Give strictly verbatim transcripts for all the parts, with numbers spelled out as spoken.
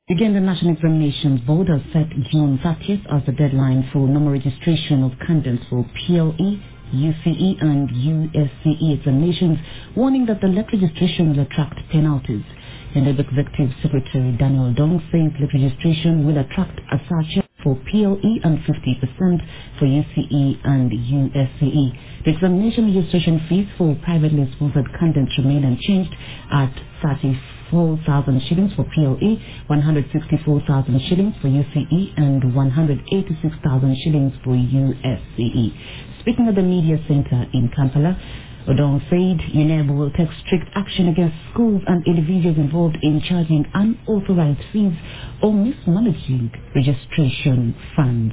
Again, the National Examinations Board has set June thirtieth as the deadline for normal registration of candidates for P L E, U C E and U S C E examinations, warning that the late registration will attract penalties. And the Executive Secretary Daniel Dong says late registration will attract a surcharge for P L E and fifty percent for U C E and U S C E. The examination registration fees for privately sponsored candidates remain unchanged at thirty-four thousand shillings for P L E, one hundred sixty-four thousand shillings for U C E and one hundred eighty-six thousand shillings for U S C E. Speaking at the media center in Kampala, Odong said UNEB will take strict action against schools and individuals involved in charging unauthorized fees or mismanaging registration funds.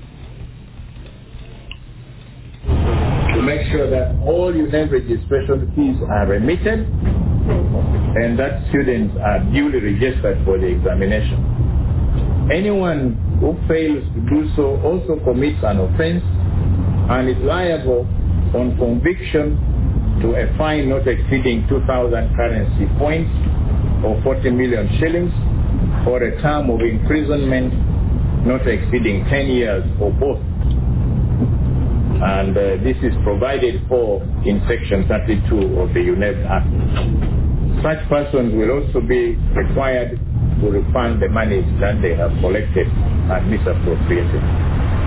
To make sure that all UNEB registration fees are remitted and that students are duly registered for the examination. Anyone who fails to do so also commits an offense and is liable on conviction to a fine not exceeding two thousand currency points or forty million shillings, or a term of imprisonment not exceeding ten years or both. And uh, this is provided for in Section thirty-two of the UNEB Act. Such persons will also be required to refund the monies that they have collected and misappropriated.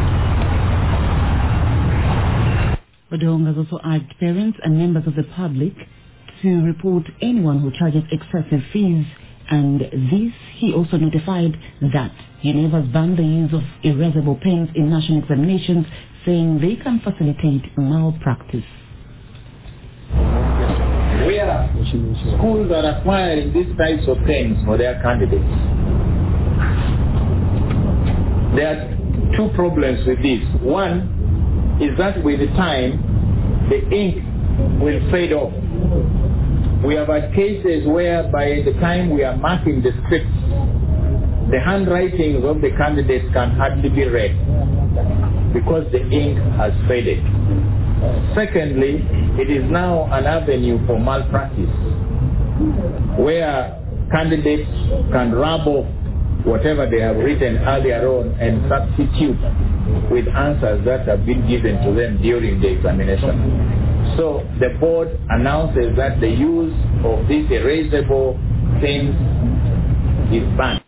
Odong has also urged parents and members of the public to report anyone who charges excessive fees, and this he also notified that UNEB has banned the use of erasable pens in national examinations, saying they can facilitate malpractice. Where schools are acquiring these types of pens for their candidates, there are two problems with this. One is that with the time, the ink will fade off. We have had cases where by the time we are marking the scripts, the handwritings of the candidates can hardly be read because the ink has faded. Secondly, it is now an avenue for malpractice, where candidates can rub off whatever they have written earlier on and substitute with answers that have been given to them during the examination. So the board announces that the use of these erasable things is banned.